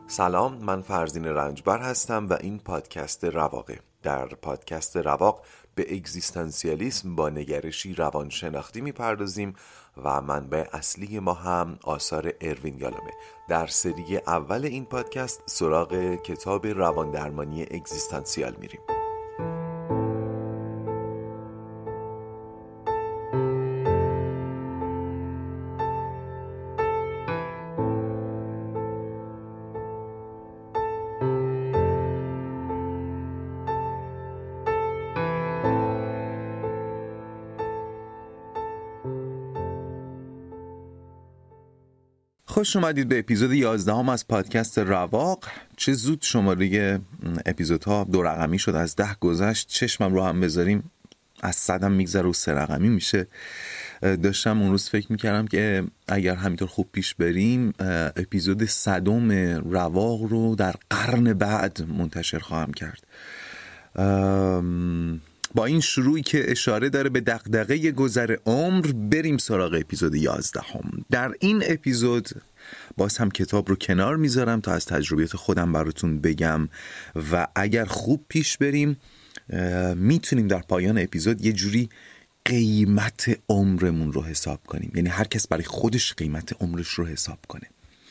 سلام، من فرزین رنجبر هستم و این پادکست رواقه. در پادکست رواق به اگزیستانسیالیسم با نگرشی روانشناختی میپردازیم و منبع اصلی ما هم آثار اروین یالومه. در سری اول این پادکست سراغ کتاب رواندرمانی اگزیستانسیال میریم. خوش اومدید به اپیزود 11 از پادکست رواق. چه زود شماره اپیزودها 2 رقمی شد، از 10 گذشت. چشمم رو هم بذاریم از 100 هم میگذره و 3 رقمی میشه. داشتم اون روز فکر میکردم که اگر همینطور خوب پیش بریم اپیزود 100 رواق رو در قرن بعد منتشر خواهم کرد. با این شروعی که اشاره داره به دغدغه گذر عمر بریم سراغ اپیزود 11. در این اپیزود باز هم کتاب رو کنار میذارم تا از تجربیات خودم براتون بگم و اگر خوب پیش بریم میتونیم در پایان اپیزود یه جوری قیمت عمرمون رو حساب کنیم، یعنی هر کس برای خودش قیمت عمرش رو حساب کنه.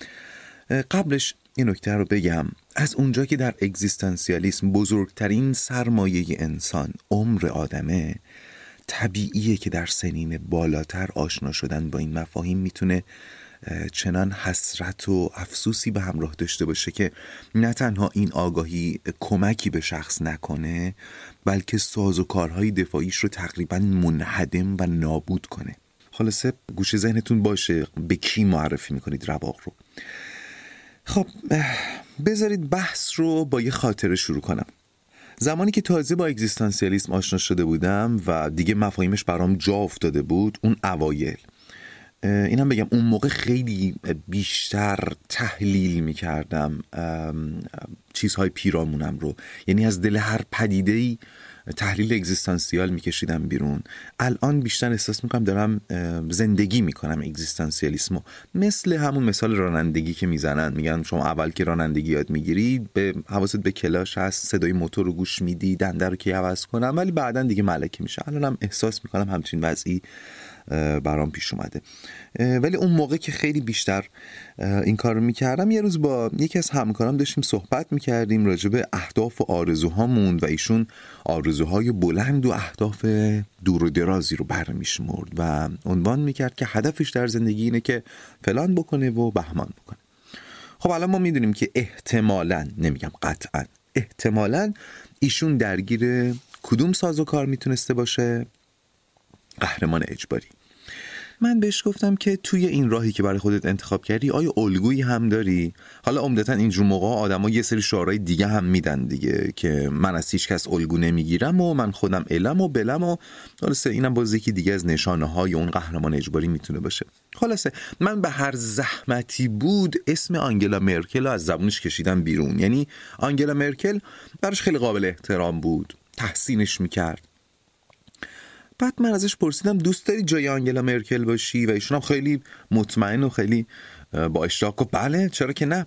قبلش این نکته رو بگم، از اونجا که در اگزیستانسیالیسم بزرگترین سرمایه انسان عمر آدمه، طبیعیه که در سنین بالاتر آشنا شدن با این مفاهیم میتونه چنان حسرت و افسوسی به همراه داشته باشه که نه تنها این آگاهی کمکی به شخص نکنه، بلکه سازوکارهای دفاعیش رو تقریبا منهدم و نابود کنه. خلاصه گوشه ذهنتون باشه به کی معرفی میکنید رواق رو. خب بذارید بحث رو با یه خاطره شروع کنم. زمانی که تازه با اگزیستانسیالیسم آشنا شده بودم و دیگه مفاهیمش برام جا افتاده بود، اون اوایل اینم بگم اون موقع خیلی بیشتر تحلیل میکردم چیزهای پیرامونم رو، یعنی از دل هر پدیده‌ای تحلیل اگزیستانسیال میکشیدم بیرون. الان بیشتر احساس میکنم دارم زندگی میکنم اگزیستانسیالیسمو، مثل همون مثال رانندگی که میزنن، میگن شما اول که رانندگی یاد میگیری به حواست به کلاش هست، صدای موتور رو گوش میدی، دنده رو که عوض کنم، ولی بعدن دیگه ملکه میشه. الانم احساس میکنم همچین وضعی برام پیش اومده. ولی اون موقع که خیلی بیشتر این کار رو میکردم، یه روز با یکی از همکارام داشتیم صحبت میکردیم راجع به اهداف و آرزوهامون و ایشون آرزوهای بلند و اهداف دور و درازی رو برمیشمرد و عنوان میکرد که هدفش در زندگی اینه که فلان بکنه و بهمان بکنه. خب الان ما میدونیم که احتمالاً، نمیگم قطعاً، احتمالاً ایشون درگیر کدوم سازوکار میتونسته باشه؟ قهرمان اجباری. من بهش گفتم که توی این راهی که برای خودت انتخاب کردی آیا الگویی هم داری؟ حالا عمدتاً اینجور موقع آدم‌ها یه سری شعارهای دیگه هم میدن دیگه، که من از هیچ کس الگو نمیگیرم و من خودم علم و بلم و خلاصه اینم باز یکی دیگه از نشانه‌های اون قهرمان اجباری میتونه باشه. خلاصه من به هر زحمتی بود اسم آنگلا مرکل رو از زبونش کشیدم بیرون. یعنی آنگلا مرکل براش خیلی قابل احترام بود، تحسینش میکرد. بعد من ازش پرسیدم دوست داری جای آنگلا مرکل باشی؟ و ایشون هم خیلی مطمئن و خیلی با اشتیاق گفت بله، چرا که نه.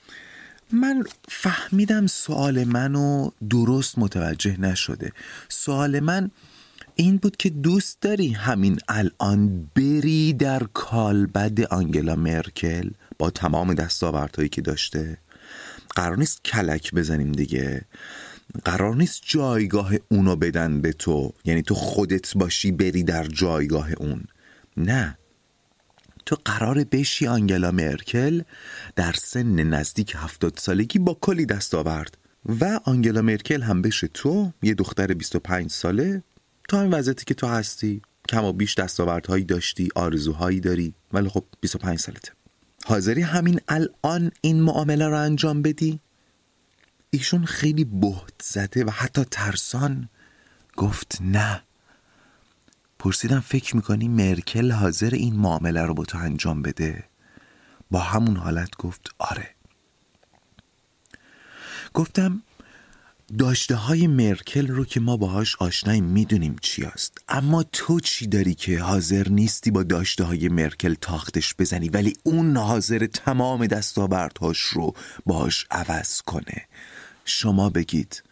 من فهمیدم سوال منو درست متوجه نشده. سوال من این بود که دوست داری همین الان بری در کالبد آنگلا مرکل با تمام دستاوردهایی که داشته؟ قرار نیست کلک بزنیم دیگه، قرار نیست جایگاه اونو بدن به تو، یعنی تو خودت باشی بری در جایگاه اون. نه، تو قراره بشی آنگلا مرکل در سن نزدیک 70 سالگی با کلی دستاورد و آنگلا مرکل هم بشه تو، یه دختر 25 ساله، تو هم وضعیتی که تو هستی، کم و بیش دستاوردهایی داشتی، آرزوهایی داری، ولی خب 25 سالته. حاضری همین الان این معامله رو انجام بدی؟ ایشون خیلی بهت زده و حتی ترسان گفت نه. پرسیدم فکر میکنی مرکل حاضر این معامله رو با تو انجام بده؟ با همون حالت گفت آره. گفتم داشته های مرکل رو که ما باهاش آشناییم، میدونیم چی است، اما تو چی داری که حاضر نیستی با داشته های مرکل تاختش بزنی ولی اون حاضر تمام دستاوردهاش رو باهاش عوض کنه؟ شما بگید.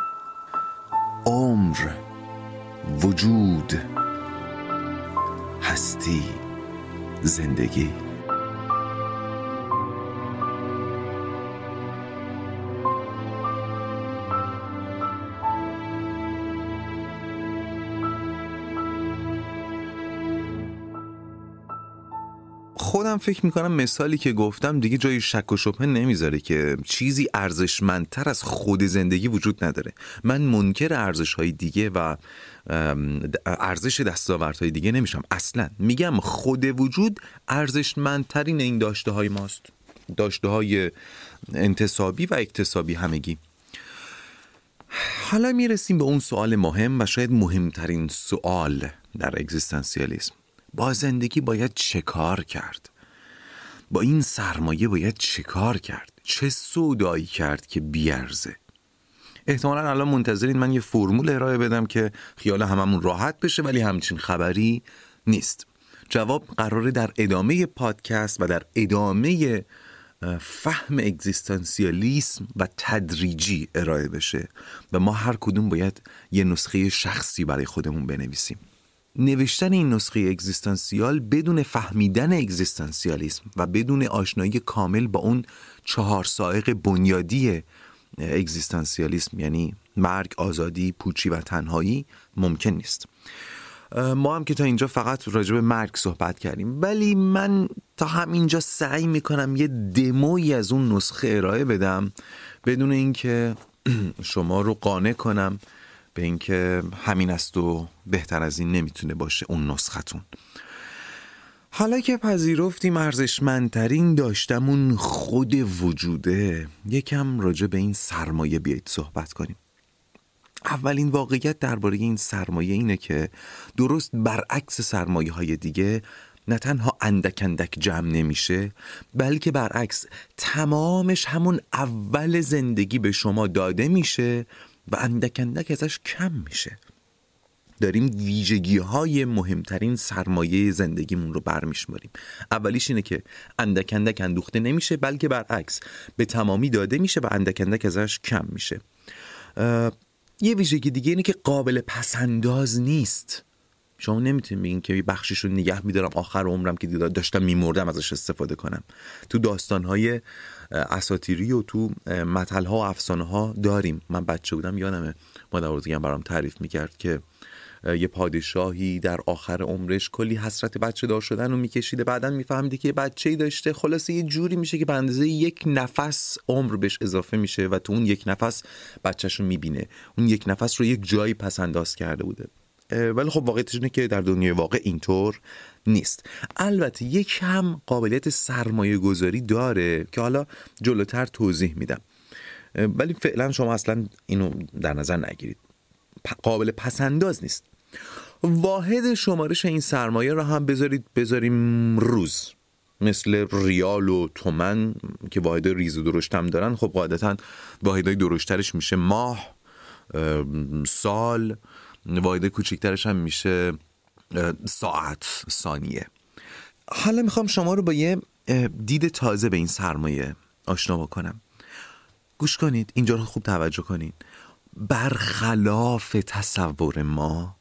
عمر، وجود، هستی، زندگی. خودم فکر میکنم مثالی که گفتم دیگه جای شک و شبهه نمیذاره که چیزی ارزشمندتر از خود زندگی وجود نداره. من منکر ارزش‌های دیگه و ارزش دستاوردهای دیگه نمیشم اصلا. میگم خود وجود ارزشمندترین این داشته‌های ماست، داشته‌های انتصابی و اکتسابی همگی. حالا میرسیم به اون سوال مهم و شاید مهمترین سوال در اگزیستانسیالیسم. با زندگی باید چه کار کرد؟ با این سرمایه باید چه کار کرد؟ چه سودایی کرد که بیارزه؟ احتمالاً الان منتظرین من یه فرمول ارائه بدم که خیال هممون راحت بشه، ولی همچین خبری نیست. جواب قراره در ادامه پادکست و در ادامه فهم اگزیستانسیالیسم و تدریجی ارائه بشه و ما هر کدوم باید یه نسخه شخصی برای خودمون بنویسیم. نوشتن این نسخه اگزیستانسیال بدون فهمیدن اگزیستانسیالیسم و بدون آشنایی کامل با اون 4 سائق بنیادی اگزیستانسیالیسم، یعنی مرگ، آزادی، پوچی و تنهایی، ممکن نیست. ما هم که تا اینجا فقط راجع به مرگ صحبت کردیم، ولی من تا همینجا سعی میکنم یه دمویی از اون نسخه ارائه بدم بدون اینکه شما رو قانع کنم به اینکه همین است و بهتر از این نمیتونه باشه اون نسختون. حالا که پذیرفتیم ارزشمندترین داشتمون خود وجوده، یکم راجع به این سرمایه بیایید صحبت کنیم. اولین واقعیت درباره این سرمایه اینه که درست برعکس سرمایه های دیگه نه تنها اندک اندک جمع نمیشه، بلکه برعکس تمامش همون اول زندگی به شما داده میشه و اندک اندک ازش کم میشه. داریم ویژگی های مهمترین سرمایه زندگیمون رو برمیشماریم. اولیش اینه که اندک اندک اندوخته نمیشه، بلکه برعکس به تمامی داده میشه و اندک اندک ازش کم میشه. یه ویژگی دیگه اینه که قابل پسنداز نیست. شما نمیتونید بگین که بخشیشو نگه میدارم آخر عمرم که داشتم میمردم ازش استفاده کنم. تو داستانهای اساطیری و تو متل‌ها و افسانه‌ها داریم. من بچه بودم یادمه مادر بزرگم برام تعریف میکرد که یه پادشاهی در آخر عمرش کلی حسرت بچه دار شدن رو میکشیده، بعدن میفهمیده که یه بچه‌ای داشته، خلاصه یه جوری میشه که به اندازه 1 نفس عمر بهش اضافه میشه و تو اون 1 نفس بچه‌شو میبینه. اون 1 نفس رو یک جایی پس انداز کرده بوده. ولی خب واقعیتش اینه که در دنیای واقع اینطور نیست. البته یک هم قابلیت سرمایه گذاری داره که حالا جلوتر توضیح میدم، ولی فعلا شما اصلا اینو در نظر نگیرید. قابل پسنداز نیست. واحد شمارش این سرمایه رو هم بذاریم روز، مثل ریال و تومن که واحد ریز و درشت هم دارن. خب قاعدتا واحدهای درشترش میشه ماه، سال، واحد کوچکترش هم میشه ساعت، ثانیه. حالا میخوام شما رو با یه دید تازه به این سرمایه آشنا بکنم. گوش کنید، اینجا رو خوب توجه کنید. برخلاف تصور ما،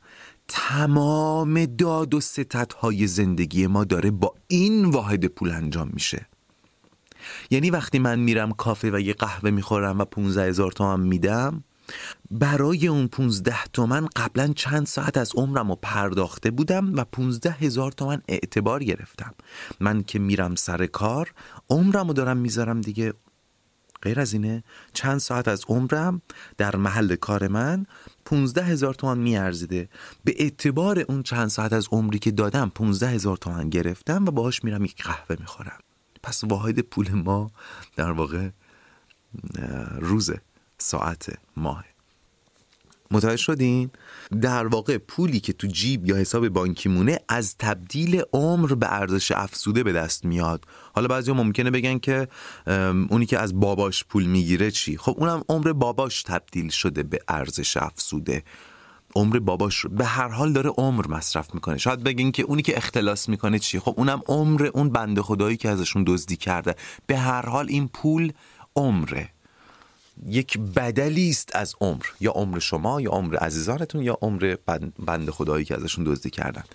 تمام داد و ستدهای زندگی ما داره با این واحد پول انجام میشه. یعنی وقتی من میرم کافه و یه قهوه میخورم و 15,000 تومان میدم، برای اون 15 تومن قبلا چند ساعت از عمرم رو پرداخته بودم و 15,000 تومن اعتبار گرفتم. من که میرم سر کار عمرم رو دارم میذارم دیگه. غیر از اینه چند ساعت از عمرم در محل کار من 15,000 تومان میارزیده. به اعتبار اون چند ساعت از عمری که دادم 15,000 تومان گرفتم و باهاش میرم یک قهوه میخورم. پس واحد پول ما در واقع روزه، ساعت، ماه. متوجه شدین؟ در واقع پولی که تو جیب یا حساب بانکی مونه از تبدیل عمر به ارزش افزوده به دست میاد. حالا بعضیا ممکنه بگن که اونی که از باباش پول میگیره چی؟ خب اونم عمر باباش تبدیل شده به ارزش افزوده. عمر باباش به هر حال داره عمر مصرف میکنه. شاید بگین که اونی که اختلاس میکنه چی؟ خب اونم عمر اون بنده خدایی که ازشون دزدی کرده. به هر حال این پول عمره، یک بدلی است از عمر، یا عمر شما یا عمر عزیزانتون یا عمر بنده خدایی که ازشون دزدی کردن.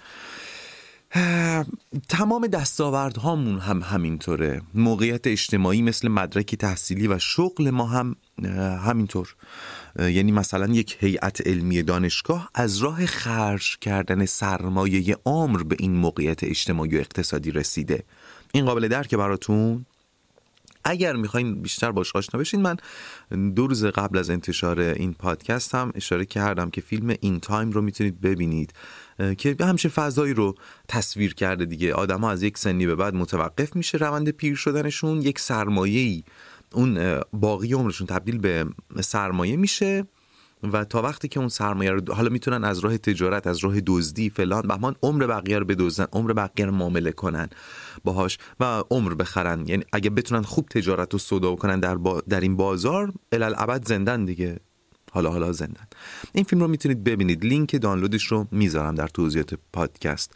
تمام دستاوردهامون هم همینطوره. موقعیت اجتماعی مثل مدرک تحصیلی و شغل ما هم همینطور. یعنی مثلا یک هیئت علمی دانشگاه از راه خرج کردن سرمایه عمر به این موقعیت اجتماعی و اقتصادی رسیده. این قابل درکه براتون؟ اگر میخواین بیشتر باش آشنا بشین، من 2 روز قبل از انتشار این پادکست هم اشاره کردم که فیلم این تایم رو میتونید ببینید که همچین فضایی رو تصویر کرده دیگه. آدم ها از یک سنی به بعد متوقف میشه روند پیر شدنشون، یک سرمایه‌ای اون باقی عمرشون تبدیل به سرمایه میشه و تا وقتی که اون سرمایه رو حالا میتونن از راه تجارت، از راه دزدی فلان بهمان عمر بقیه رو بدزدن، عمر بقیه رو معامله کنن باهاش و عمر بخرن. یعنی اگه بتونن خوب تجارت و سودا کنن در این بازار، الالعبد زندن دیگه. حالا زندن. این فیلم رو میتونید ببینید، لینک دانلودش رو میذارم در توضیحات پادکست.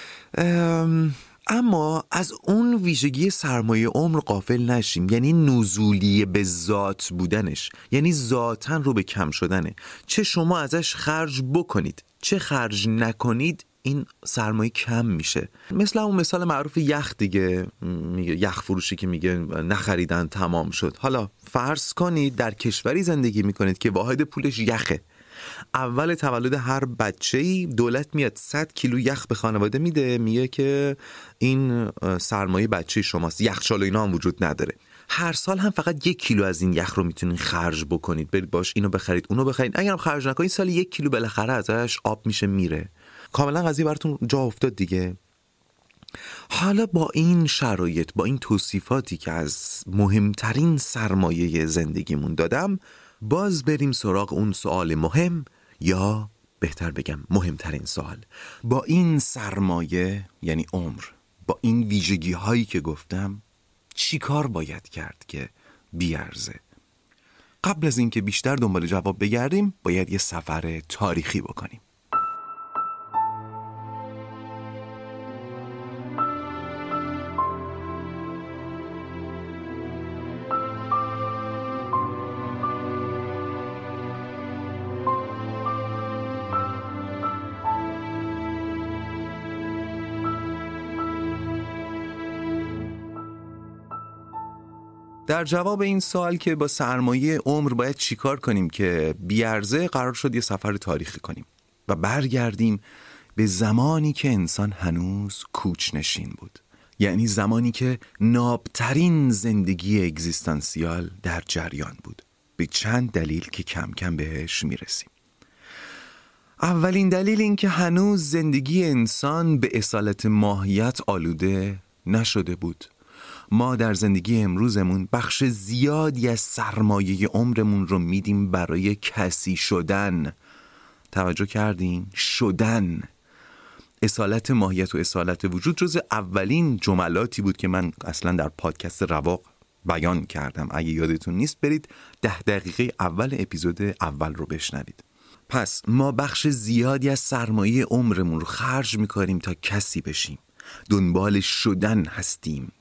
اما از اون ویژگی سرمایه عمر غافل نشیم، یعنی نزولی به ذات بودنش، یعنی ذاتاً رو به کم شدنه. چه شما ازش خرج بکنید چه خرج نکنید، این سرمایه کم میشه. مثل اون مثال معروف یخ دیگه، میگه یخ فروشی که میگه نخریدن تمام شد. حالا فرض کنید در کشوری زندگی میکنید که واحد پولش یخه. اول تولد هر بچه‌ای دولت میاد 100 کیلو یخ به خانواده میده، میگه که این سرمایه بچه شماست. یخچال و اینا هم وجود نداره. هر سال هم فقط 1 کیلو از این یخ رو میتونید خرج بکنید، برید باش اینو بخرید اونو بخرید. اگرم خرج نکنید سال 1 کیلو بالاخره ازش آب میشه میره. کاملا قضیه براتون جا افتاد دیگه. حالا با این شرایط، با این توصیفاتی که از مهمترین سرمایه زندگیمون دادم، باز بریم سراغ اون سوال مهم، یا بهتر بگم مهمترین سوال. با این سرمایه یعنی عمر، با این ویژگی هایی که گفتم، چی کار باید کرد که بیارزه؟ قبل از اینکه بیشتر دنبال جواب بگردیم، باید یه سفر تاریخی بکنیم. در جواب این سوال که با سرمایه عمر باید چیکار کنیم که بیارزه، قرار شد یه سفر تاریخی کنیم و برگردیم به زمانی که انسان هنوز کوچ‌نشین بود. یعنی زمانی که نابترین زندگی اگزیستانسیال در جریان بود، به چند دلیل که کم کم بهش میرسیم. اولین دلیل این که هنوز زندگی انسان به اصالت ماهیت آلوده نشده بود. ما در زندگی امروزمون بخش زیادی از سرمایه عمرمون رو میدیم برای کسی شدن. توجه کردین؟ شدن. اصالت ماهیت و اصالت وجود جز اولین جملاتی بود که من اصلا در پادکست رواق بیان کردم. اگه یادتون نیست برید 10 دقیقه اول اپیزود اول رو بشنوید. پس ما بخش زیادی از سرمایه عمرمون رو خرج میکنیم تا کسی بشیم. دنبال شدن هستیم.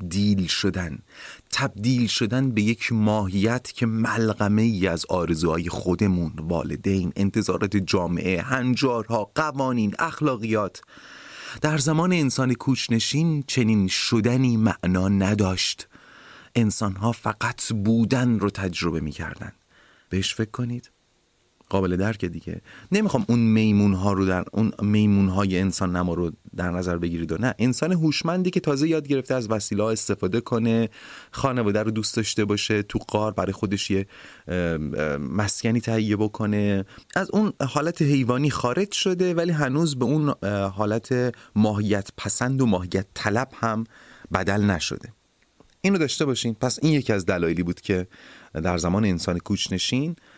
تبدیل شدن به یک ماهیت که ملغمه ای از آرزوهای خودمون، والدین، انتظارات جامعه، هنجارها، قوانین، اخلاقیات. در زمان انسان کوچ‌نشین چنین شدنی معنا نداشت. انسان‌ها فقط بودن رو تجربه می‌کردن. بهش فکر کنید. قابل درکه دیگه. نمیخوام اون میمونهای انسان نما رو در نظر بگیرید و نه، انسان هوشمندی که تازه یاد گرفته از وسیله‌ها استفاده کنه، خانواده رو دوست داشته باشه، تو غار برای خودش یه مسکنی تهیه بکنه، از اون حالت حیوانی خارج شده ولی هنوز به اون حالت ماهیت پسند و ماهیت طلب هم بدل نشده. اینو داشته باشین. پس این یکی از دلایلی بود که در زمان انسان کوچ‌نشین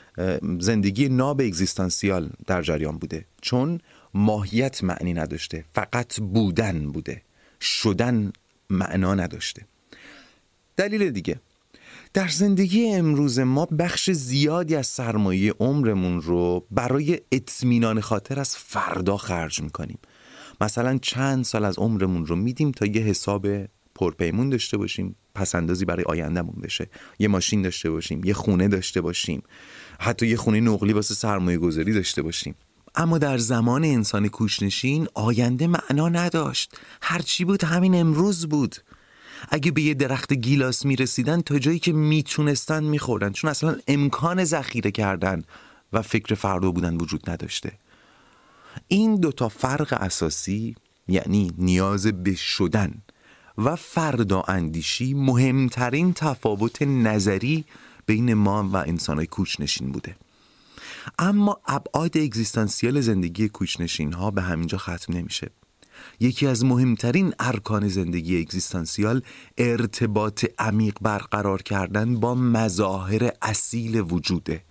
زندگی ناب اگزیستانسیال در جریان بوده، چون ماهیت معنی نداشته، فقط بودن بوده، شدن معنا نداشته. دلیل دیگه، در زندگی امروز ما بخش زیادی از سرمایه عمرمون رو برای اطمینان خاطر از فردا خرج میکنیم. مثلا چند سال از عمرمون رو میدیم تا یه حساب پرپیمون داشته باشیم، پسندازی برای آیندهمون بشه، یه ماشین داشته باشیم، یه خونه داشته باشیم، حتی یه خونه نقلی واسه سرمایه گذاری داشته باشیم. اما در زمان انسان کوچ‌نشین آینده معنا نداشت، هرچی بود همین امروز بود. اگه به یه درخت گیلاس میرسیدن تا جایی که میتونستن میخوردن، چون اصلا امکان ذخیره کردن و فکر فردا بودن وجود نداشته. این دوتا فرق اساسی، یعنی نیاز به شدن و فردا اندیشی، مهمترین تفاوت نظری بین ما و انسان‌های کوچ‌نشین بوده. اما ابعاد اگزیستانسیال زندگی کوچ‌نشین ها به همینجا ختم نمیشه. یکی از مهمترین ارکان زندگی اگزیستانسیال ارتباط عمیق برقرار کردن با مظاهر اصیل وجوده.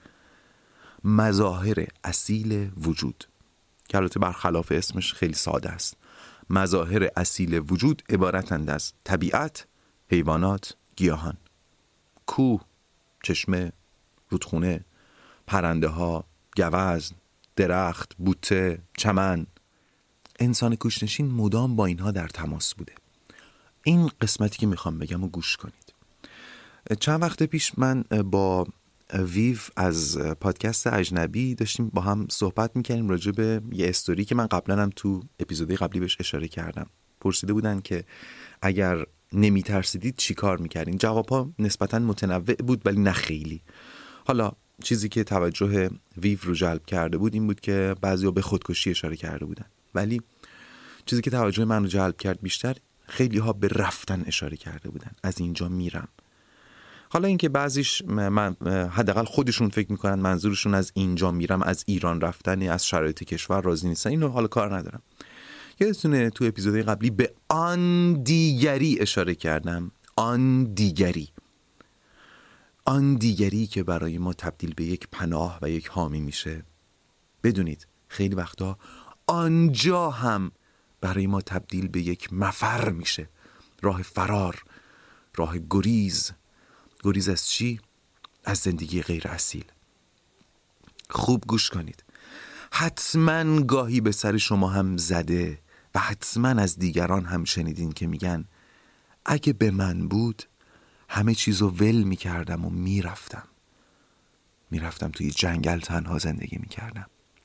مظاهر اصیل وجود که البته برخلاف اسمش خیلی ساده است. مظاهر اصیل وجود عبارتند از طبیعت، حیوانات، گیاهان، کوه، چشمه، رودخونه، پرنده ها، گوزن، درخت، بوته، چمن. انسان کوچ‌نشین مدام با اینها در تماس بوده. این قسمتی که میخوام بگم رو گوش کنید. چند وقت پیش من با ویو از پادکست اجنبی داشتیم با هم صحبت میکردیم راجع به یه استوری که من قبلا هم تو اپیزودی قبلی بهش اشاره کردم. پرسیده بودن که اگر نمیترسیدید چی کار میکردین؟ جوابها نسبتا متنوع بود ولی نه خیلی. حالا چیزی که توجه ویو رو جلب کرده بود این بود که بعضیا به خودکشی اشاره کرده بودن، ولی چیزی که توجه من رو جلب کرد بیشتر، خیلی ها به رفتن اشاره کرده بودن. از اینجا میرم. حالا اینکه بعضیش من حداقل خودشون فکر میکنن منظورشون از اینجا میرم از ایران رفتن، از شرایط کشور راضی نیستن، اینو حالا کار ندارم. یادتونه تو اپیزود قبلی به آن دیگری اشاره کردم. آن دیگری، آن دیگری که برای ما تبدیل به یک پناه و یک حامی میشه. بدونید خیلی وقتا آنجا هم برای ما تبدیل به یک مفر میشه. راه فرار، راه گریز. گریز از چی؟ از زندگی غیر اصیل. خوب گوش کنید. حتما گاهی به سر شما هم زده و حتما از دیگران هم شنیدین که میگن اگه به من بود همه چیزو ول میکردم و میرفتم توی جنگل تنها زندگی میکردم.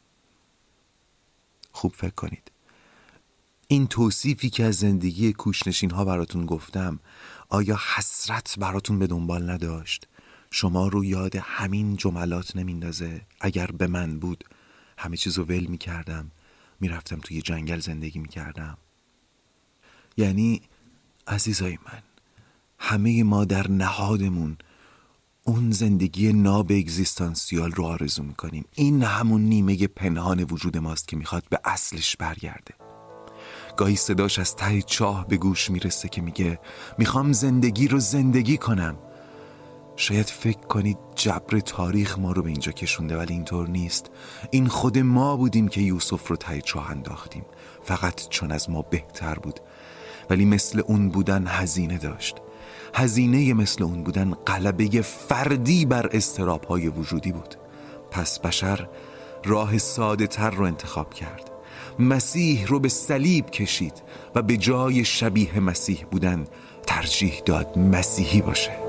خوب فکر کنید. این توصیفی که از زندگی کوچ‌نشین ها براتون گفتم، آیا حسرت براتون به دنبال نداشت؟ شما رو یاد همین جملات نمیندازه؟ اگر به من بود همه چیزو ول میکردم، میرفتم توی جنگل زندگی میکردم. یعنی عزیزای من، همه ما در نهادمون اون زندگی ناب اگزیستانسیال رو آرزو میکنیم. این همون نیمه پنهان وجود ماست که میخواد به اصلش برگرده. گاهی صداش از ته چاه به گوش میرسه که میگه میخوام زندگی رو زندگی کنم. شاید فکر کنید جبر تاریخ ما رو به اینجا کشونده، ولی اینطور نیست. این خود ما بودیم که یوسف رو ته چاه انداختیم، فقط چون از ما بهتر بود. ولی مثل اون بودن هزینه داشت. هزینه مثل اون بودن غلبه فردی بر اضطراب‌های وجودی بود. پس بشر راه ساده تر رو انتخاب کرد. مسیح رو به صلیب کشید و به جای شبیه مسیح بودن ترجیح داد مسیحی باشه.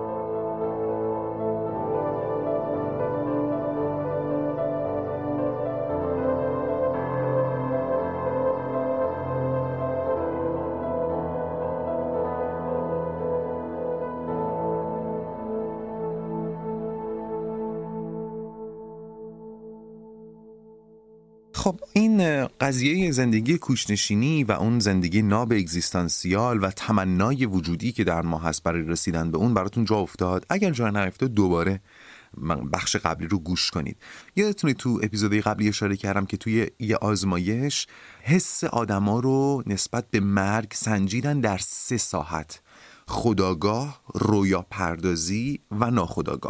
خب این قضیه زندگی کوچ‌نشینی و اون زندگی ناب اگزیستانسیال و تمنای وجودی که در ما هست برای رسیدن به اون براتون جا افتاد؟ اگر جا نیفتاد دوباره بخش قبلی رو گوش کنید. یادتونه تو اپیزودهای قبلی اشاره کردم که توی یه آزمایش حس آدما رو نسبت به مرگ سنجیدن در 3 ساحت: خودآگاه، رویا پردازی و ناخودآگاه.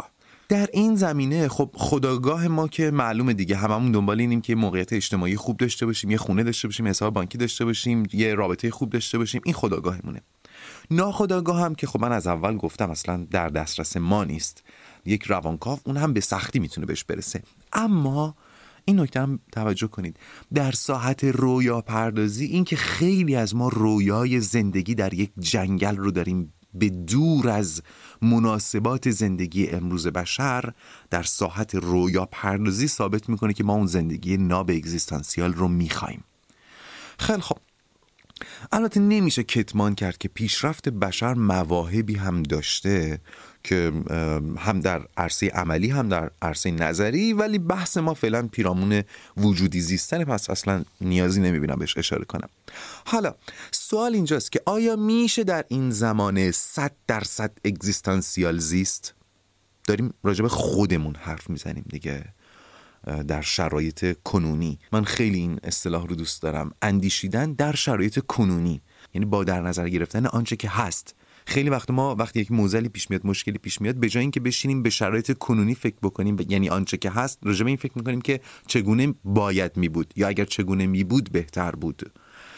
در این زمینه خب خودآگاه ما که معلومه دیگه، هممون دنبال اینیم که موقعیت اجتماعی خوب داشته باشیم، یه خونه داشته باشیم، حساب بانکی داشته باشیم، یه رابطه خوب داشته باشیم. این خودآگاهمونه. ناخودآگاه هم که خب من از اول گفتم اصلا در دسترس ما نیست. یک روانکاو اون هم به سختی میتونه بهش برسه. اما این نکته هم توجه کنید، در ساحت رویا پردازی، این که خیلی از ما رویای زندگی در یک جنگل رو داریم به دور از مناسبات زندگی امروز بشر، در ساحت رویا پردازی ثابت میکنه که ما اون زندگی ناب اگزیستانسیال رو میخوایم. خیلی خب، البته نمیشه کتمان کرد که پیشرفت بشر مواهبی هم داشته که هم در عرصه عملی هم در عرصه نظری، ولی بحث ما فعلا پیرامون وجودی زیستن، پس اصلا نیازی نمیبینم بهش اشاره کنم. حالا سوال اینجاست که آیا میشه در این زمانه 100% اگزیستانسیال زیست؟ داریم راجع به خودمون حرف میزنیم دیگه، در شرایط کنونی. من خیلی این اصطلاح رو دوست دارم، اندیشیدن در شرایط کنونی، یعنی با در نظر گرفتن آنچه که هست. خیلی وقت ما وقتی یک معضلی پیش میاد، مشکلی پیش میاد، به جای اینکه بشینیم به شرایط کنونی فکر بکنیم، یعنی آنچه که هست، راجع به این فکر میکنیم که چگونه باید می بود، یا اگر چگونه می بود بهتر بود.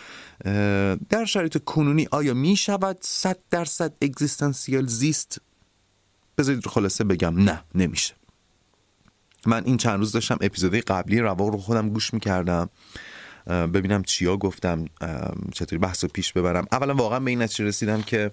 در شرایط کنونی آیا می شود 100% اگزیستانسیال زیست؟ بذارید خلاصه بگم نه، نمیشه. من این چند روز داشتم اپیزودهای قبلی رواق رو خودم گوش میکردم، ببینم چیا گفتم، چطوری بحث رو پیش ببرم. اولا واقعا به این نتیجه رسیدم که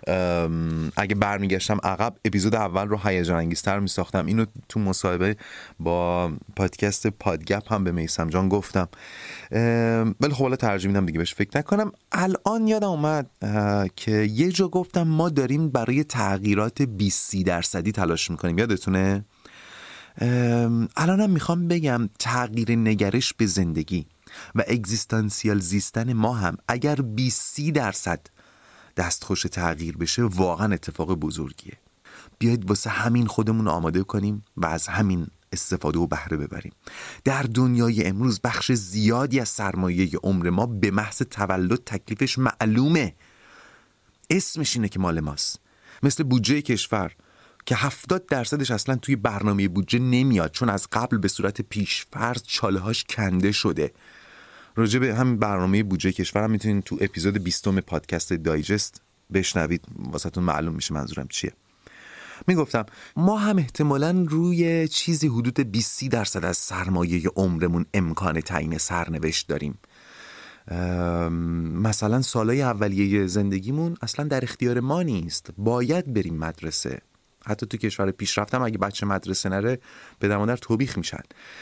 اگه برمیگشتم عقب، اپیزود اول رو هیجان انگیزتر میساختم. اینو تو مصاحبه با پادکست پادگپ هم به میثم جان گفتم، ولی خب حالا ترجیح میدم دیگه بهش فکر نکنم. الان یادم اومد که یه جا گفتم ما داریم برای تغییرات 20-30% تلاش میکنیم، یادتونه؟ الانم میخوام بگم تغییر نگرش به زندگی و اگزیستانسیال زیستن ما هم اگر 20-30% دستخوش تغییر بشه، واقعا اتفاق بزرگیه. بیایید واسه همین خودمون آماده کنیم و از همین استفاده و بهره ببریم. در دنیای امروز بخش زیادی از سرمایه عمر ما به محض تولد تکلیفش معلومه، اسمش اینه که مال ماست. مثل بودجه کشور که 70% اصلا توی برنامه بودجه نمیاد، چون از قبل به صورت پیش‌فرض چاله‌هاش کنده شده. راجع به همین برنامه بودجه کشور هم میتونین تو اپیزود 20 پادکست دایجست بشنوید، واسهتون معلوم میشه منظورم چیه. میگفتم ما هم احتمالاً روی چیزی حدود 20-30% از سرمایه عمرمون امکان تعیین سرنوشت داریم. مثلا سالهای اولیه زندگیمون اصلا در اختیار ما نیست، باید بریم مدرسه. حتی تو کشور پیشرفتم اگه بچه مدرسه نره پدر مادر توبیخ میشن.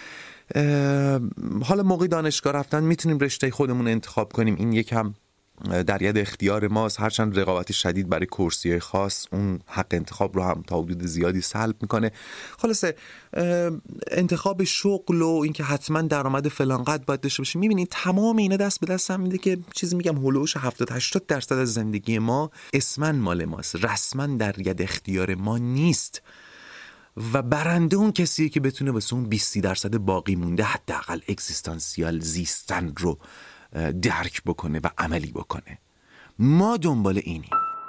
حالا موقع دانشگاه رفتن میتونیم رشته خودمون انتخاب کنیم، این یکم در ید اختیار ماست، هرچند رقابت شدید برای کورسی‌های خاص اون حق انتخاب رو هم تا حدود زیادی سلب میکنه. خلاصه انتخاب شغل و اینکه حتما درآمد فلان قد باید داشته باشیم، میبینید تمام اینا دست به دست هم میده که چیزی میگم هولوش 70-80% از زندگی ما اسماً مال ماست، رسما در ید اختیار ما نیست. و برنده اون کسیه که بتونه واسه اون 20-30% باقی مونده حداقل اگزیستانسیال زیستن رو درک بکنه و عملی بکنه. ما دنبال اینیم.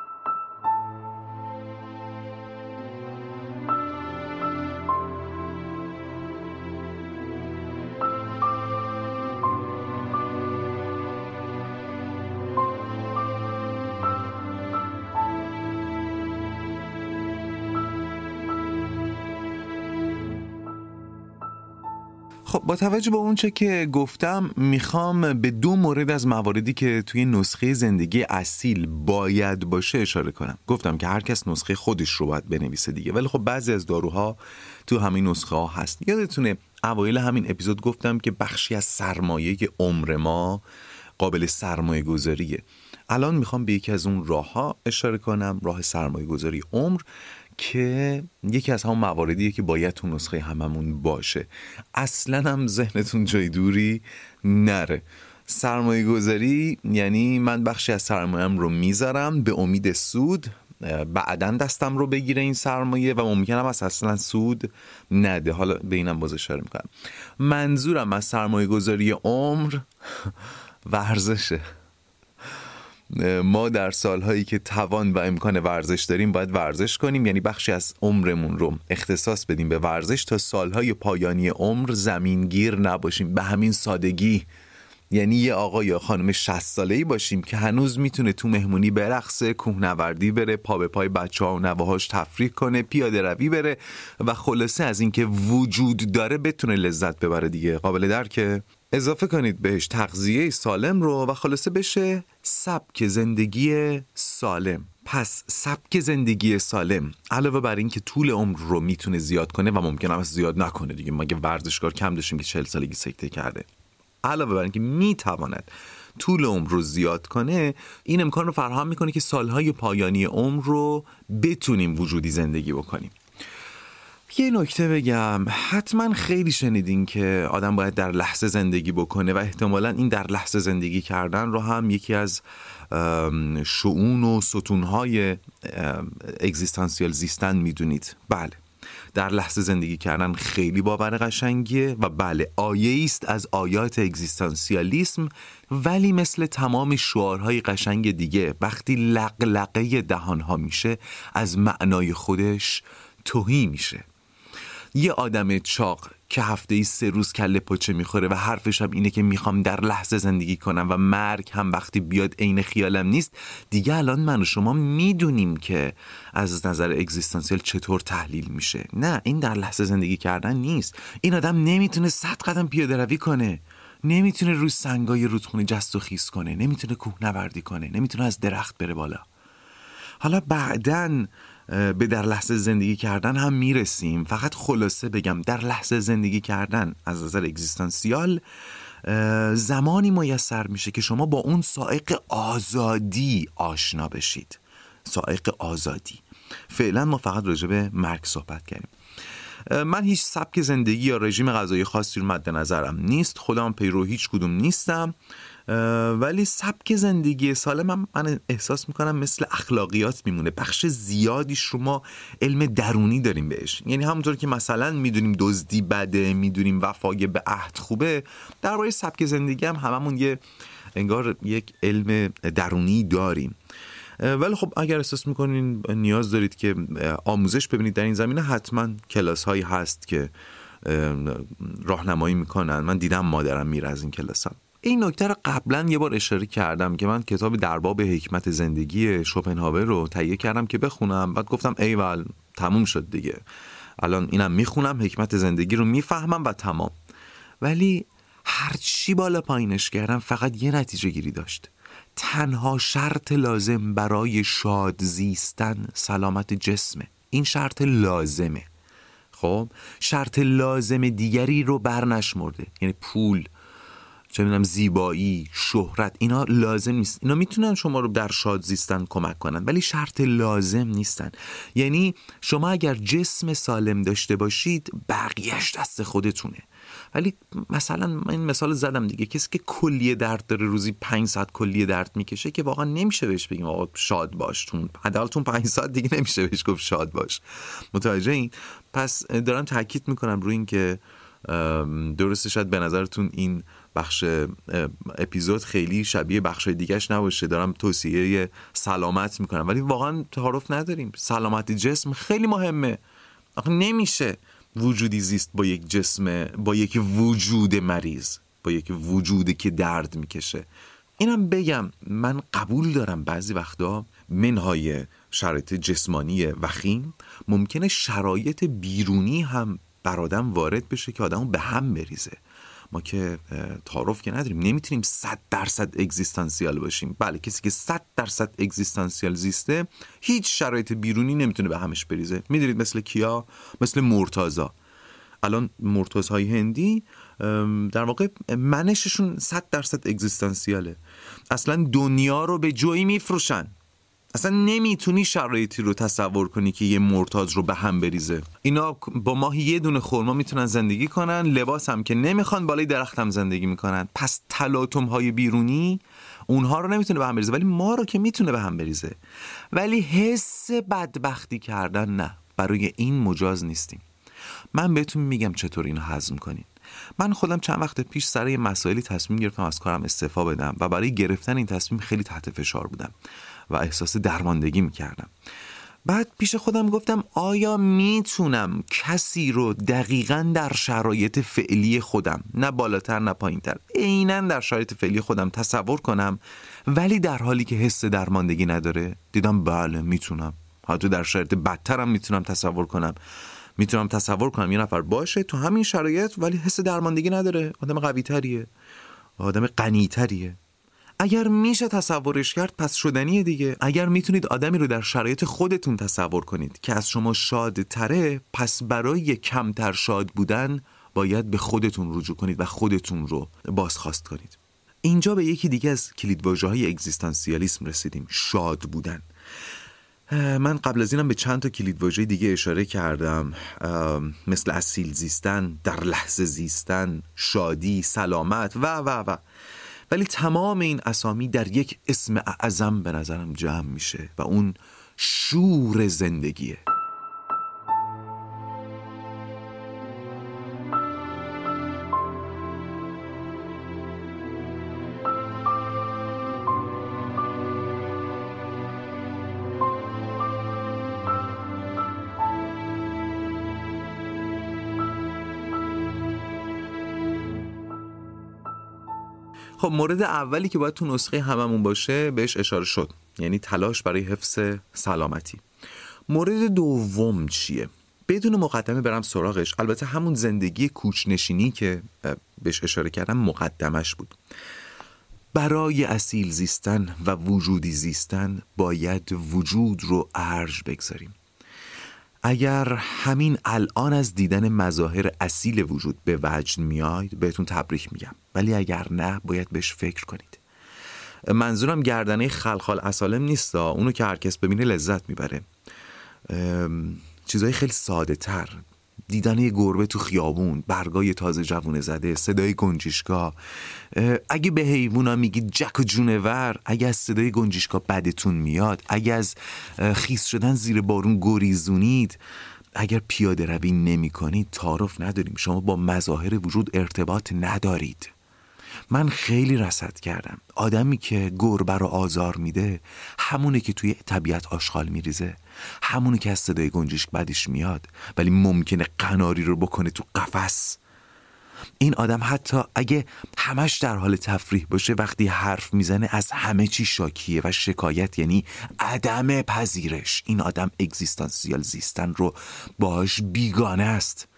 خب با توجه به اونچه که گفتم، میخوام به 2 مورد از مواردی که توی نسخه زندگی اصیل باید باشه اشاره کنم. گفتم که هر کس نسخه خودش رو باید بنویسه دیگه، ولی خب بعضی از داروها تو همین نسخه ها هست. یادتونه اوایل همین اپیزود گفتم که بخشی از سرمایه عمر ما قابل سرمایه گذاریه. الان میخوام به یکی از اون راه ها اشاره کنم، راه سرمایه گذاری عمر، که یکی از همون مواردیه که باید تو نسخه هممون باشه. اصلا هم ذهنتون جای دوری نره. سرمایه گذاری یعنی من بخشی از سرمایه‌ام رو میذارم به امید سود، بعداً دستم رو بگیره این سرمایه و ممکنه اصلا سود نده. حالا به اینم باز اشاره میکنم. منظورم از سرمایه گذاری عمر ورزشه. ما در سالهایی که توان و امکان ورزش داریم باید ورزش کنیم، یعنی بخشی از عمرمون رو اختصاص بدیم به ورزش تا سالهای پایانی عمر زمینگیر نباشیم. به همین سادگی، یعنی یه آقا یا خانم 60 ساله‌ای باشیم که هنوز میتونه تو مهمونی برقصه، کوهنوردی بره، پا به پای بچه‌ها و نوه‌هاش تفریح کنه، پیاده روی بره و خلاصه از اینکه وجود داره بتونه لذت ببره دیگه. قابل درکه؟ اضافه کنید بهش تغذیه سالم رو و خلاصه بشه سبک زندگی سالم. پس سبک زندگی سالم علاوه بر این که طول عمر رو میتونه زیاد کنه و ممکنه هم زیاد نکنه دیگه، مگه ورزشکار کم داشتیم که 40 سالگی سکته کرده. علاوه بر اینکه میتواند طول عمر رو زیاد کنه، این امکان رو فراهم میکنه که سالهای پایانی عمر رو بتونیم وجودی زندگی بکنیم. یه نکته بگم، حتما خیلی شنیدین که آدم باید در لحظه زندگی بکنه و احتمالاً این در لحظه زندگی کردن رو هم یکی از شؤون و ستونهای اگزیستانسیال زیستن میدونید. بله، در لحظه زندگی کردن خیلی باور قشنگیه و بله آیه است از آیات اگزیستانسیالیسم، ولی مثل تمام شعارهای قشنگ دیگه وقتی لقلقه دهانها میشه از معنای خودش تهی میشه. یه آدم چاق که هفته‌ای 3 روز کله پاچه میخوره و حرفش هم اینه که میخوام در لحظه زندگی کنم و مرگ هم وقتی بیاد عین خیالم نیست، دیگه الان من و شما میدونیم که از نظر اگزیستانسیال چطور تحلیل میشه. نه، این در لحظه زندگی کردن نیست. این آدم نمیتونه 100 قدم پیاده روی کنه، نمیتونه روی سنگای رودخونه جست و خیز کنه، نمیتونه کوهنوردی کنه، نمیتونه از درخت بره بالا. حالا بعدن به در لحظه زندگی کردن هم میرسیم. فقط خلاصه بگم در لحظه زندگی کردن از نظر اگزیستانسیال زمانی میسر میشه که شما با اون سائق آزادی آشنا بشید. سائق آزادی. فعلا ما فقط راجع به مرگ صحبت کردیم. من هیچ سبک زندگی یا رژیم غذایی خاصی رو مد نظرم نیست، خودم پیرو هیچ کدوم نیستم، ولی سبک زندگی سالم من احساس میکنم مثل اخلاقیات میمونه. بخش زیادیش رو ما علم درونی داریم بهش، یعنی همونطور که مثلا میدونیم دزدی بده، میدونیم وفای به عهد خوبه، درباره سبک زندگی هم هممون یه انگار یک علم درونی داریم. ولی خب اگر احساس میکنین نیاز دارید که آموزش ببینید در این زمینه، حتما کلاس هایی هست که راهنمایی میکنن. من دیدم مادرم میره از این کلاس ها. این نکته رو قبلا یه بار اشاره کردم که من کتاب در باب حکمت زندگی شوپنهاور رو تهیه کردم که بخونم، بعد گفتم ایول تموم شد دیگه، الان اینم میخونم، حکمت زندگی رو میفهمم و تمام. ولی هرچی بالا پایینش کردم فقط یه نتیجه گیری داشت. تنها شرط لازم برای شاد زیستن سلامت جسمه. این شرط لازمه. خب شرط لازم دیگری رو برنشمرده، یعنی پول، چه میدونم زیبایی، شهرت، اینا لازم نیست. اینا میتونن شما رو در شاد زیستن کمک کنن ولی شرط لازم نیستن. یعنی شما اگر جسم سالم داشته باشید بقیهش دست خودتونه. ولی مثلا من این مثال زدم دیگه، کسی که کلیه درد داره، روزی 5 ساعت کلیه درد میکشه، که واقعا نمیشه بهش بگیم آقا شاد باش، حداقل 5 ساعت دیگه نمیشه بهش گفت شاد باش. متوجه این؟ پس دارم تاکید میکنم روی این که درسته شاید به نظرتون این بخش اپیزود خیلی شبیه بخشای دیگهش نباشه، دارم توصیه سلامت میکنم، ولی واقعا تعارف نداریم. سلامت جسم خیلی مهمه. آخه نمیشه وجودی زیست با یک جسم، با یک وجود مریض، با یک وجودی که درد میکشه. اینم بگم من قبول دارم بعضی وقتا منهای شرایط جسمانی وخیم ممکنه شرایط بیرونی هم بر آدم وارد بشه که آدمو به هم بریزه. ما که تعارف که نداریم، نمیتونیم 100% اگزیستانسیال باشیم. بله، کسی که 100% اگزیستانسیال زیسته هیچ شرایط بیرونی نمیتونه به همش بریزه. میدونید مثل کیا؟ مثل مرتضی. الان مرتضی‌های هندی در واقع منششون 100% اگزیستانسیاله. اصلا دنیا رو به جویی میفروشن. اصلا نمیتونی شرایطی رو تصور کنی که یه مرتاض رو به هم بریزه. اینا با ماهی یه دونه خورما میتونن زندگی کنن، لباس هم که نمیخوان، بالای درخت هم زندگی میکنن. پس تلاطم های بیرونی اونها رو نمیتونه به هم بریزه، ولی ما رو که میتونه به هم بریزه. ولی حس بدبختی کردن نه، برای این مجاز نیستیم. من بهتون میگم چطور اینو هضم کنین. من خودم چند وقت پیش سر یه مسائلی تصمیم گرفتم از کارم استعفا بدم و برای گرفتن این تصمیم خیلی تحت فشار بودم و احساس درماندگی میکردم. بعد پیش خودم گفتم آیا میتونم کسی رو دقیقاً در شرایط فعلی خودم، نه بالاتر نه پایینتر، عیناً در شرایط فعلی خودم تصور کنم ولی در حالی که حس درماندگی نداره؟ دیدم بله میتونم. حتی در شرایط بدترم میتونم تصور کنم. میتونم تصور کنم یه نفر باشه تو همین شرایط ولی حس درماندگی نداره، آدم قوی تریه، آدم غنی تریه. اگر میشه تصورش کرد پس شدنیه دیگه. اگر میتونید آدمی رو در شرایط خودتون تصور کنید که از شما شادتره، پس برای کمتر شاد بودن باید به خودتون رجوع کنید و خودتون رو بازخواست کنید. اینجا به یکی دیگه از کلیدواژه‌های اگزیستانسیالیسم رسیدیم، شاد بودن. من قبل از اینم به چند تا کلیدواژه دیگه اشاره کردم، مثل اصیل زیستن، در لحظه زیستن، شادی، سلامت و ولی تمام این اسامی در یک اسم اعظم به نظرم جمع میشه و اون شور زندگیه. خب مورد اولی که باید تو نسخه هممون باشه بهش اشاره شد، یعنی تلاش برای حفظ سلامتی. مورد دوم چیه؟ بدون مقدمه برم سراغش. البته همون زندگی کوچنشینی که بهش اشاره کردم مقدمش بود. برای اصیل زیستن و وجودی زیستن باید وجود رو ارج بگذاریم. اگر همین الان از دیدن مظاهر اصیل وجود به وجد میاید بهتون تبریک میگم، ولی اگر نه باید بهش فکر کنید. منظورم گردنه خلخال اسالم نیست، اونو که هر کس ببینه لذت میبره. چیزای خیلی ساده تر، دیدن یه گربه تو خیابون، برگای تازه جوونه زده، صدای گنجشگاه. اگه به حیوونا میگید جک و جونور، اگه از صدای گنجشگاه بدتون میاد، اگه از خیس شدن زیر بارون گریزونید، اگر پیاده روی نمی کنید، تعارف نداریم. شما با مظاهر وجود ارتباط ندارید. من خیلی رصد کردم آدمی که گربه رو آزار میده همونه که توی طبیعت آشغال میریزه، همونه که از صدای گنجشک بدش میاد ولی ممکنه قناری رو بکنه تو قفس. این آدم حتی اگه همش در حال تفریح باشه وقتی حرف میزنه از همه چی شاکیه و شکایت یعنی عدم پذیرش. این آدم اگزیستانسیال زیستن رو باهاش بیگانه است.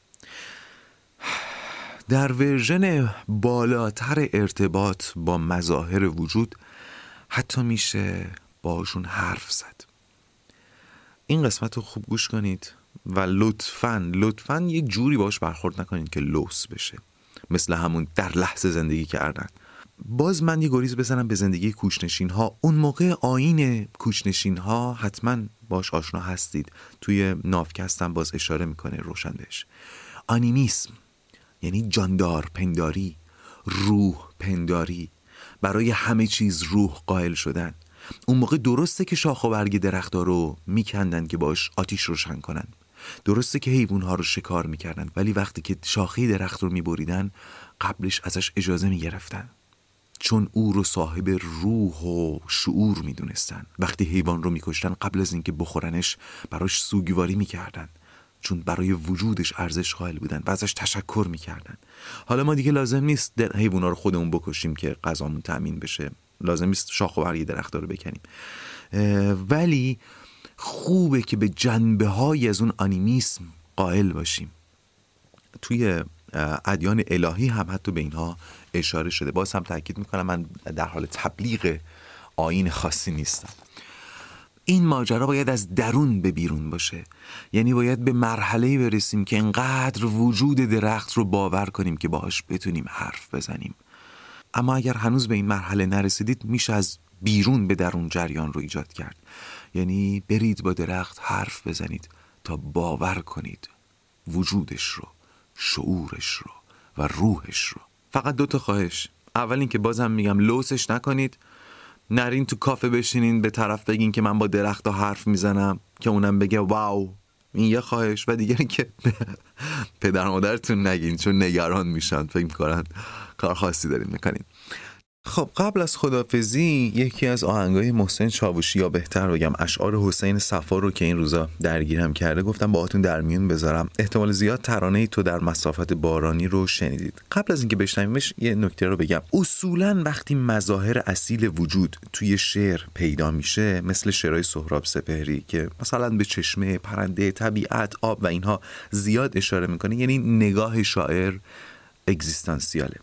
در ورژن بالاتر ارتباط با مظاهر وجود حتی میشه باشون حرف زد. این قسمت رو خوب گوش کنید و لطفاً یه جوری باش برخورد نکنید که لوس بشه، مثل همون در لحظه زندگی کردن. باز من یه گریز بزنم به زندگی کوچنشین ها. اون موقع آیین کوچنشین ها حتما باش آشنا هستید، توی نافکستم باز اشاره میکنه روشن بهش. آنیمیسم یعنی جاندار پنداری، روح پنداری، برای همه چیز روح قائل شدن. اون موقع درسته که شاخ و برگ درخت‌ها رو میکندن که باش آتیش روشن کنن، درسته که حیوان‌ها رو شکار میکردن، ولی وقتی که شاخه درخت رو میبریدن قبلش ازش اجازه میگرفتن، چون او رو صاحب روح و شعور میدونستن. وقتی حیوان رو میکشتن قبل از اینکه بخورنش براش سوگواری میکردن، چون برای وجودش ارزش قائل بودن و ازش تشکر میکردن. حالا ما دیگه لازم نیست حیونا رو خودمون بکشیم که غذامون تامین بشه، لازم نیست شاخ و برگ درخت رو بکنیم، ولی خوبه که به جنبه های از اون آنیمیسم قائل باشیم. توی ادیان الهی هم حتی به اینها اشاره شده. باز هم تاکید میکنم من در حال تبلیغ آیین خاصی نیستم. این ماجرا باید از درون به بیرون باشه، یعنی باید به مرحله‌ای برسیم که انقدر وجود درخت رو باور کنیم که باهاش بتونیم حرف بزنیم. اما اگر هنوز به این مرحله نرسیدید میشه از بیرون به درون جریان رو ایجاد کرد، یعنی برید با درخت حرف بزنید تا باور کنید وجودش رو، شعورش رو و روحش رو. فقط 2 تا خواهش. اول این که بازم میگم لوسش نکنید، نرین تو کافه بشینین به طرف بگین که من با درخت ها حرف میزنم که اونم بگه واو این یه خواهش. و دیگه که پدر مادرتون نگین، چون نگران میشن، فکر میکنن کار خاصی دارین میکنین. خب قبل از خداحافظی یکی از آهنگای محسن چاوشی، یا بهتر بگم اشعار حسین صفا رو که این روزا درگیرم کرده گفتم باهاتون در میون بذارم. احتمال زیاد ترانه تو در مسافت بارانی رو شنیدید. قبل از اینکه بشنویمش یه نکته رو بگم. اصولاً وقتی مظاهر اصیل وجود توی شعر پیدا میشه، مثل شعرهای سهراب سپهری که مثلا به چشمه، پرنده، طبیعت، آب و اینها زیاد اشاره میکنه، یعنی نگاه شاعر اگزیستانسیاله.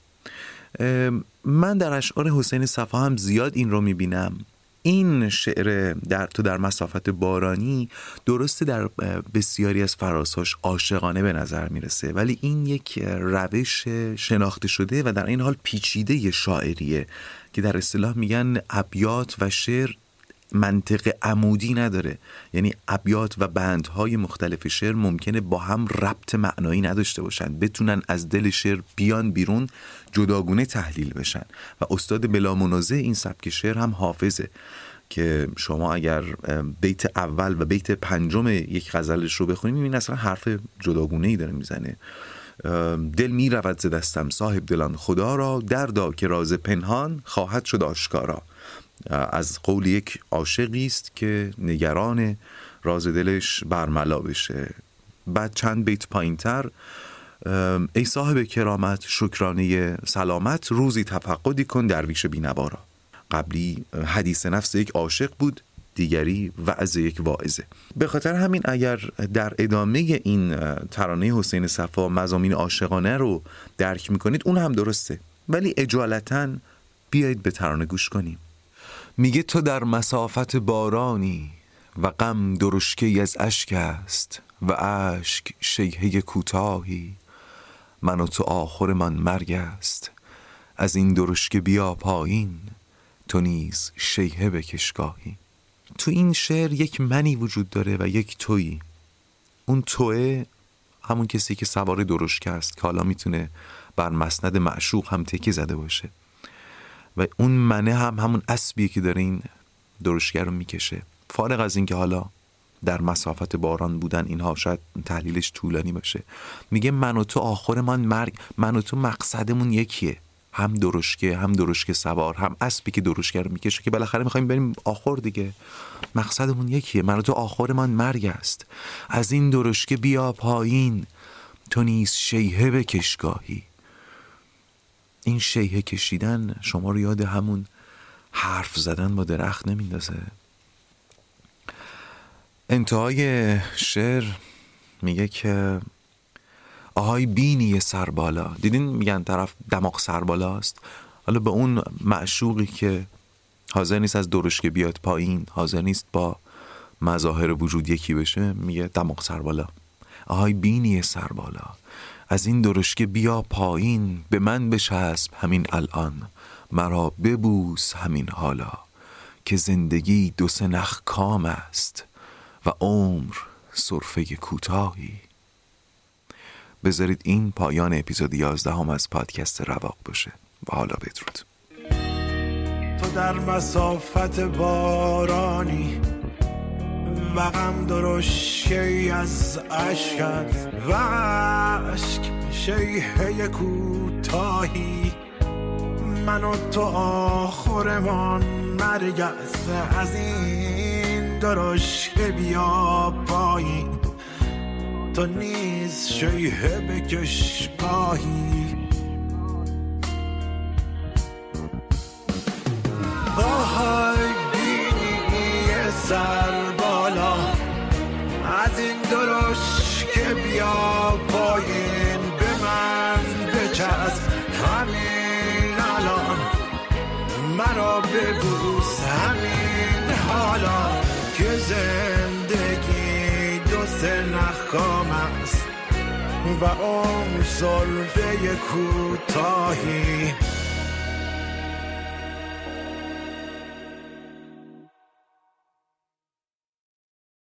من در اشعار حسین صفا هم زیاد این رو میبینم. این شعر در مسافت بارانی درسته در بسیاری از فرازهاش عاشقانه به نظر میرسه، ولی این یک روش شناخته شده و در این حال پیچیده شاعریه که در اصطلاح میگن ابیات و شعر منطق عمودی نداره. یعنی ابیات و بندهای مختلف شعر ممکنه با هم ربط معنایی نداشته باشن، بتونن از دل شعر بیان بیرون، جداگونه تحلیل بشن. و استاد بلا منازع این سبک شعر هم حافظه که شما اگر بیت اول و بیت پنجم یک غزلش رو بخونید میبینید اصلا حرف جداگونه‌ای داره میزنه. دل می رود ز دستم صاحب دلان خدا را، دردا که راز پنهان خواهد شد آشکارا. از قول یک عاشقی است که نگران راز دلش برملا بشه. بعد چند بیت پایین‌تر ای صاحب کرامت شکرانه سلامت، روزی تفقدی کن درویش بی‌نوا را. قبلی حدیث نفس یک عاشق بود، دیگری وعظ یک واعظه. به خاطر همین اگر در ادامه این ترانه حسین صفا مضامین عاشقانه رو درک میکنید اون هم درسته، ولی اجالتاً بیایید به ترانه گوش کنیم. میگه تو در مسافت بارانی و غم درشکه‌ای از اشک است و اشک شیهه کوتاهی، من و تو آخر من مرگ است. از این درشکه بیا پایین، تو نیز شیهه بکشگاهی. تو این شعر یک منی وجود داره و یک تویی. اون توه همون کسی که سوار درشکه است که حالا میتونه بر مسند معشوق هم تکیه زده باشه، و اون منه هم همون اسبیه که داره این درشکه رو میکشه. فارغ از این که حالا در مسافت باران بودن اینها شاید تحلیلش طولانی باشه. میگه من و تو آخر من مرگ، من و تو مقصدمون یکیه، هم درشکه سوار، هم اسبی که درشکه رو میکشه که بالاخره میخوایم بریم آخر دیگه. مقصدمون یکیه، من و تو آخر من مرگ است. از این درشکه بیا پایین، تو نیز شیهه بکشگاهی. این شیهه کشیدن شما رو یاد همون حرف زدن با درخت نمیندازه؟ انتهای شعر میگه که آهای بینی سربالا. دیدین میگن طرف دماغ سربالاست؟ حالا به اون معشوقی که حاضر نیست از درشکه بیاد پایین، حاضر نیست با مظاهر وجود یکی بشه، میگه دماغ سربالا. آهای بینی سربالا، از این درشکه بیا پایین، به من بچسب همین الان، مرا ببوس همین حالا، که زندگی 2 نخ کام است و عمر سرفه کوتاهی. بذارید این پایان اپیزود 11 از پادکست رواق باشه و حالا بدرود. تو در مسافت بارانی و غم درشکه‌ای از اشکت و اشک شیهه کوتاهی، من و تو آخرمان مرگ است. از این درشکه بیا پایین، تو نیز شیهه بکش گاهی. آهای بینی سر بالا، از این درشکه بیا پایین، به من بچسب همین الان، مرا ببوس همین حالا، که زندگی 2 نخ کام است و عمر سرفه کوتاهی.